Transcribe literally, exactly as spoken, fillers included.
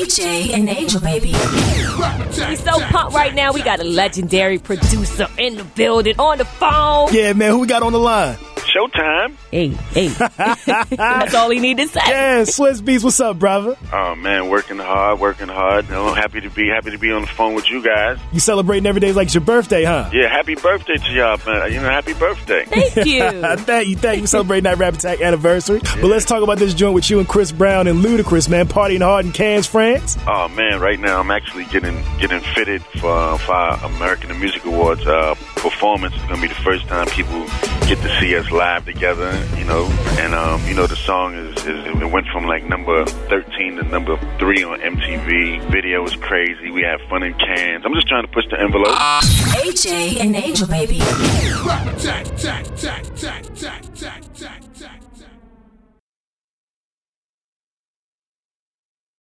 H A and Angel Baby. We so pumped right now. We got a legendary producer in the building on the phone. Yeah, man, who we got on the line? Showtime. Hey, hey. That's all he need to say. Yeah, Swiss Beats, what's up, brother? Oh man, working hard, working hard. You know, happy to be happy to be on the phone with you guys. You celebrating every day like it's your birthday, huh? Yeah, happy birthday to y'all, man. You know, happy birthday. Thank you. Thank you, thank you. Celebrating that Rap Attack anniversary. Yeah. But let's talk about this joint with you and Chris Brown and Ludacris, man. Partying hard in Cannes, France. Oh man, right now I'm actually getting getting fitted for for our American Music Awards uh, performance. It's gonna be the first time people get to see us live together, you know. And um, you know, the song is, is it went from like number thirteen to number three on M T V. Video was crazy. We had fun in Cannes. I'm just trying to push the envelope. H A and Angel Baby. Rap Attack, attack, attack, attack, attack, attack.